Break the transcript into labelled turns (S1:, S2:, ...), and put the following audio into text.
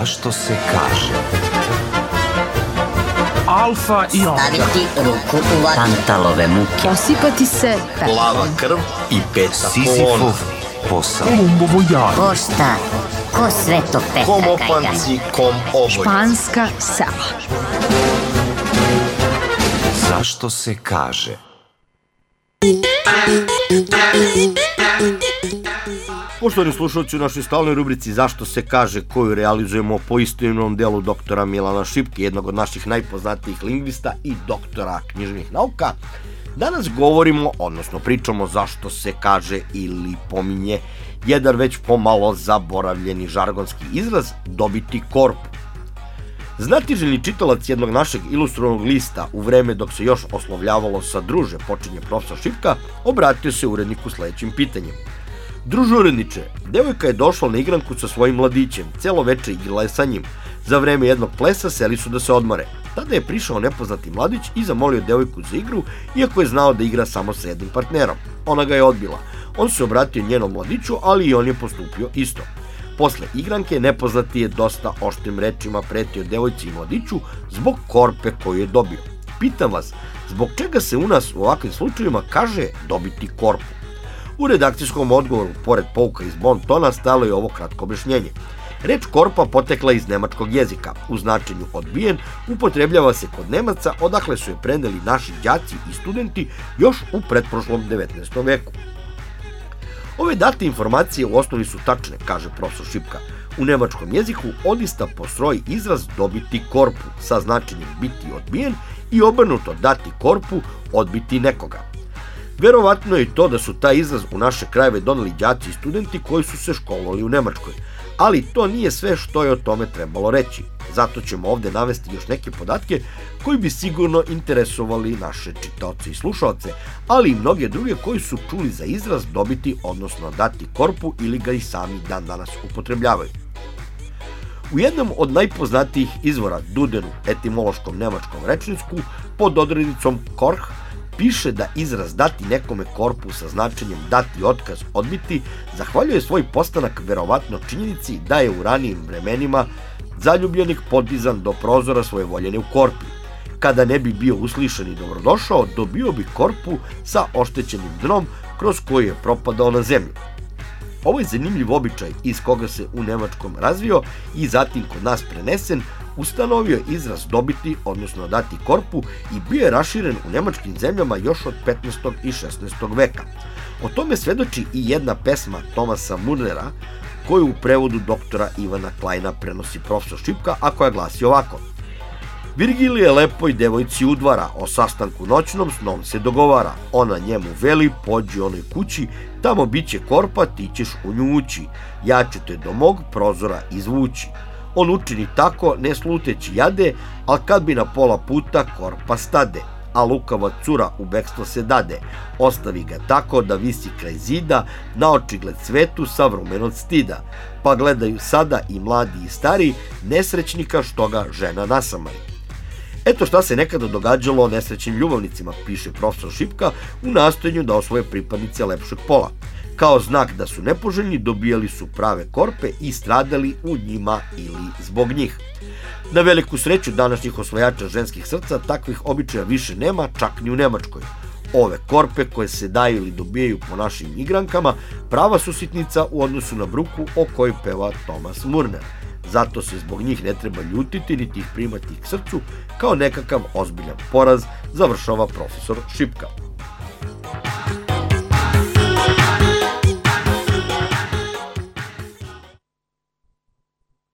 S1: Zašto se kaže?
S2: Alfa i omega.
S3: Staviti ruku u vatru.
S4: Tantalove muke.
S5: Posipati se pepelom.
S6: Plava krv i peta
S1: Sizifov posao.
S2: Kolumbovo jaje.
S4: Ko šta? Ko sve to peta
S6: kom
S4: kajga?
S6: opanci, kom oboj.
S5: Španska sela.
S1: Zašto se kaže?
S7: Poštovani slušalci, u našoj stalnoj rubrici Zašto se kaže, koju realizujemo po istoimenom delu doktora Milana Šipke, jednog od naših najpoznatijih lingvista i doktora književnih nauka, danas govorimo, odnosno pričamo zašto se kaže ili pominje jedan već pomalo zaboravljeni žargonski izraz dobiti korpu. Znatiželjni čitalac jednog našeg ilustrovanog lista u vreme dok se još oslovljavalo sa druže, počinje profesor Šipka, obratio se uredniku sledećim pitanjem. Druže uredniče, devojka je došla na igranku sa svojim mladićem, celo veče igrala je sa njim. Za vreme jednog plesa seli su da se odmore. Tada je prišao nepoznati mladić i zamolio devojku za igru, iako je znao da igra samo sa jednim partnerom. Ona ga je odbila. On se obratio njenom mladiću, ali i on je postupio isto. Posle igranke nepoznati je dosta oštrim rečima pretio devojci i mladiću zbog korpe koju je dobio. Pitam vas, zbog čega se u nas u ovakvim slučajevima kaže dobiti korpu? U redakcijskom odgovoru, pored pouka iz bon tona, stalo je ovo kratko objašnjenje. Reč korpa potekla iz nemačkog jezika. U značenju odbijen upotrebljava se kod Nemaca, odakle su je preneli naši đaci i studenti još u pretprošlom 19. veku. Ove date informacije u osnovi su tačne, kaže profesor Šipka. U nemačkom jeziku odista postoji izraz dobiti korpu sa značenjem biti odbijen i obrnuto dati korpu, odbiti nekoga. Verovatno je i to da su taj izraz u naše krajeve doneli đaci i studenti koji su se školovali u Nemačkoj. Ali to nije sve što je o tome trebalo reći. Zato ćemo ovde navesti još neke podatke koji bi sigurno interesovali naše čitaoce i slušaoce, ali i mnoge druge koji su čuli za izraz dobiti, odnosno dati korpu ili ga i sami dan danas upotrebljavaju. U jednom od najpoznatijih izvora Dudenu, etimološkom nemačkom rečniku, pod odrednicom Korh, piše da izraz dati nekome korpu sa značenjem dati otkaz, odbiti, zahvaljuje svoj postanak verovatno činjenici da je u ranijim vremenima zaljubljenik podizan do prozora svoje voljene u korpi. Kada ne bi bio uslišan i dobrodošao, dobio bi korpu sa oštećenim dnom kroz koji je propadao na zemlju. Ovo je zanimljiv običaj iz koga se u nemačkom razvio i zatim kod nas prenesen, ustanovio izraz dobiti, odnosno dati korpu, i bio je raširen u nemačkim zemljama još od 15. i 16. veka. O tome svedoči i jedna pesma Thomasa Murnera, koju u prevodu doktora Ivana Klajna prenosi profesor Šipka, a koja glasi ovako. Virgilije lepoj devojci udvara, o sastanku noćnom snom se dogovara. Ona njemu veli, pođi onoj kući, tamo biće korpa, ti ćeš u nju ući. Ja ću te do mog prozora izvući. On učini tako, ne sluteći jade, al kad bi na pola puta korpa stade. A lukava cura u bekstvo se dade. Ostavi ga tako da visi kraj zida, na očigled svetu savrumen od stida. Pa gledaju sada i mladi i stari, nesrećnika što ga žena nasamari. Eto šta se nekada događalo nesrećnim ljubavnicima, piše profesor Šipka u nastojanju da osvoje pripadnice lepšeg pola. Kao znak da su nepoželjni, dobijali su prave korpe i stradali u njima ili zbog njih. Na veliku sreću današnjih osvajača ženskih srca takvih običaja više nema, čak ni u Nemačkoj. Ove korpe koje se daju ili dobijaju po našim igrankama prava su sitnica u odnosu na bruku o kojoj peva Thomas Murner. Zato se zbog njih ne treba ljutiti niti ih primati k srcu kao nekakav ozbiljan poraz, završava profesor Šipka.